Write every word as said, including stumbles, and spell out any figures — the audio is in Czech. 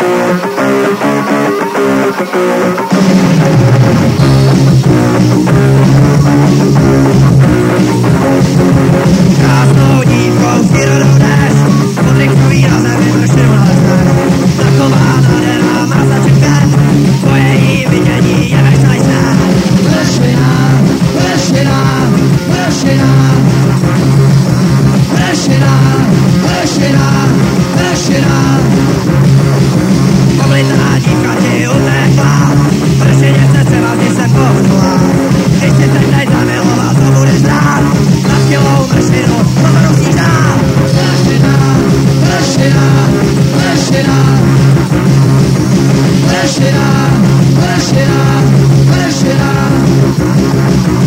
Krásnou dívkou si rodoneš, podrychtový na zemi vršil nalezneš. Taková nádherná má začekat, tvoje její vidění je neštajsné. Vršina, vršina, vršina, vršina, vršina, vršina. Oblitá dívka ti utekla, vršině se třeba z jsem pohnula. Když si teď nezamiloval, to budeš rád, na skvělou vršinu, to musíš dát. Vršina, vršina, vršina, vršina, vršina, vršina.